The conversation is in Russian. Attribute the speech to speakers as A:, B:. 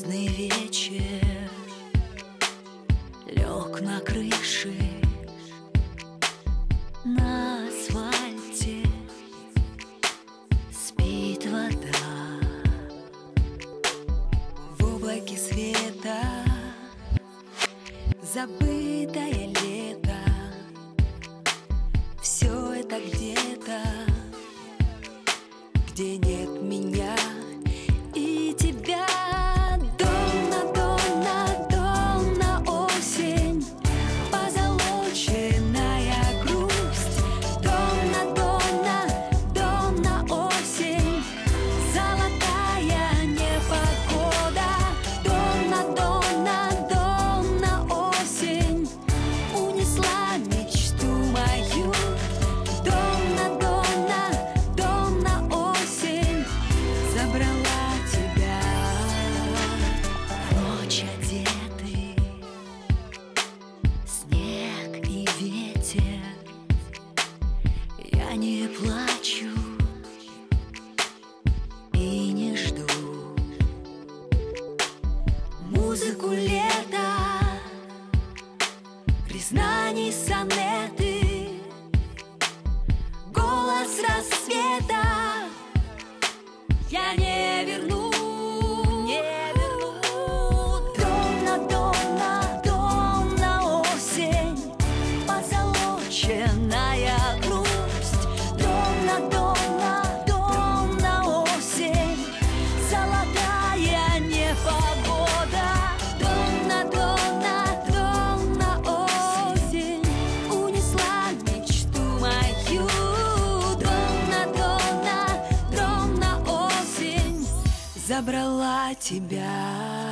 A: Поздний вечер лег на крыше, на асфальте спит вода. В облаке света забытое лето. Все это где-то, где нет меня и тебя. Донна, донна, донна, осень, позолоченная грусть. Донна, донна, донна, осень, золотая непогода. Донна, донна, донна, осень, унесла мечту мою. Донна, донна, донна, осень, забрала тебя. Ночь одеты, снег и ветер. Я не плачу и не жду музыку лета, признаний сонеты, голос рассвета. Я не верну, не верну. Донна, донна, донна, осень, позолоченная грусть. Донна, донна, донна, осень, золотая непогода. Донна, донна, донна, осень, унесла мечту мою. Донна, донна, донна, осень, забрала тебя.